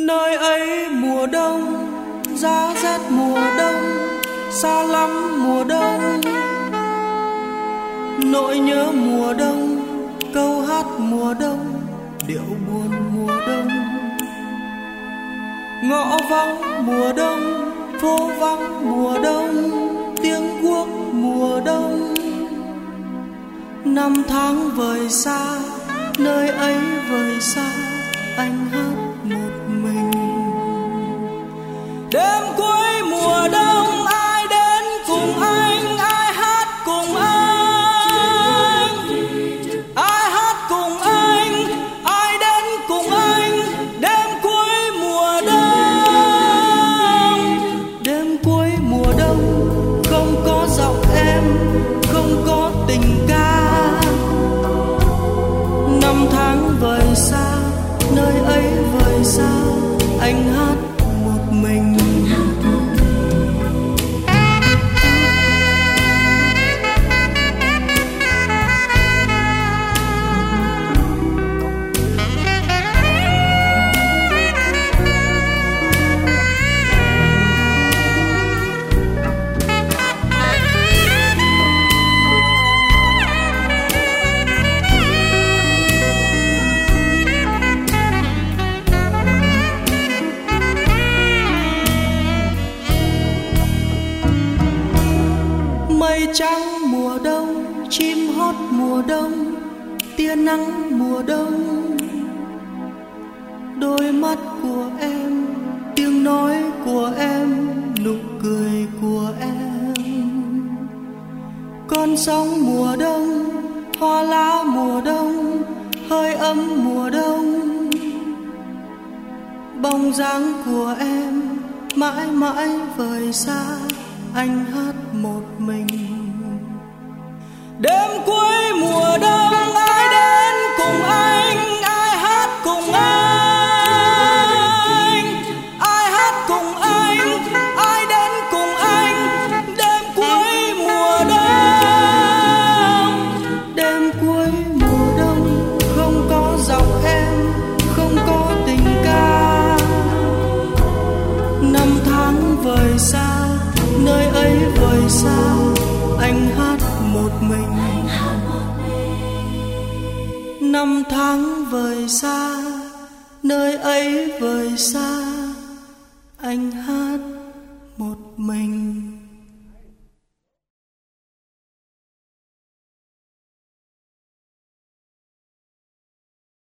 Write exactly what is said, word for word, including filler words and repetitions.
Nơi ấy mùa đông, giá rét mùa đông, xa lắm mùa đông. Nỗi nhớ mùa đông, câu hát mùa đông, điệu buồn mùa đông. Ngõ vắng mùa đông, phố vắng mùa đông, tiếng guốc mùa đông. Năm tháng vời xa, nơi ấy vời xa, anh hát một mình. Đêm cuối mùa đông, ai đến cùng anh, ai hát cùng anh, ai hát cùng anh, ai đến cùng anh. Đêm cuối mùa đông, đêm cuối mùa đông, không có giọng em, không có tình ca. Năm tháng vời xa, nơi ấy vời xa, anh hát một mình. Mây trắng mùa đông, chim hót mùa đông, tia nắng mùa đông. Đôi mắt của em, tiếng nói của em, nụ cười của em. Con sóng mùa đông, hoa lá mùa đông, hơi ấm mùa đông. Bóng dáng của em mãi mãi vời xa, anh hát một mình. Đêm cuối mùa đông, ai đến cùng anh, ai hát cùng anh, ai hát cùng anh, ai đến cùng anh. Đêm cuối mùa đông, đêm cuối mùa đông, không có giọng em, không có tình ca. Năm tháng vời xa, nơi ấy vời xa, anh hát một mình. Năm tháng vời xa, nơi ấy vời xa, anh hát một mình.